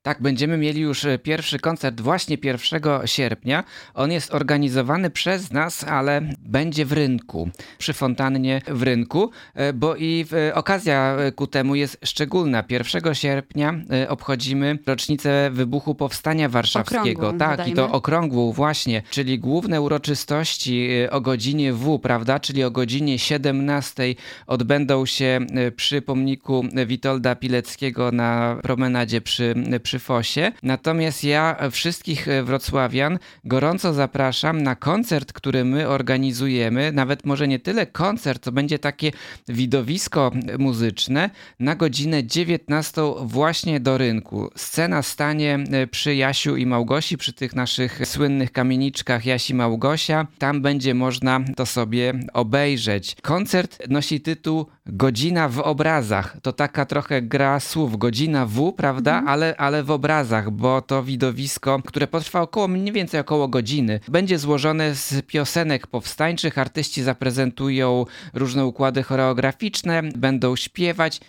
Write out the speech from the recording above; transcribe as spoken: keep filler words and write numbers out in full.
Tak, będziemy mieli już e, pierwszy koncert właśnie pierwszego sierpnia. On jest organizowany przez nas, ale będzie w Rynku, przy fontannie w Rynku, e, bo i e, okazja e, ku temu jest szczególna. pierwszego sierpnia e, obchodzimy rocznicę wybuchu Powstania Warszawskiego. Okrągłą, Tak, i to dodajmy. okrągłą właśnie, czyli główne uroczystości e, o godzinie W, prawda, czyli o godzinie siedemnastej odbędą się e, przy pomniku Witolda Pileckiego na promenadzie przy, przy Fosie. Natomiast ja wszystkich wrocławian gorąco zapraszam na koncert, który my organizujemy. Nawet może nie tyle koncert, to będzie takie widowisko muzyczne na godzinę dziewiętnastą właśnie do Rynku. Scena stanie przy Jasiu i Małgosi, przy tych naszych słynnych kamieniczkach Jasi Małgosia. Tam będzie można to sobie obejrzeć. Koncert nosi tytuł Godzina w obrazach. To taka trochę gra słów. Godzina W, prawda? Mhm. Ale, ale w obrazach, bo to widowisko, które potrwa około, mniej więcej około godziny, będzie złożone z piosenek powstańczych. Artyści zaprezentują różne układy choreograficzne, będą śpiewać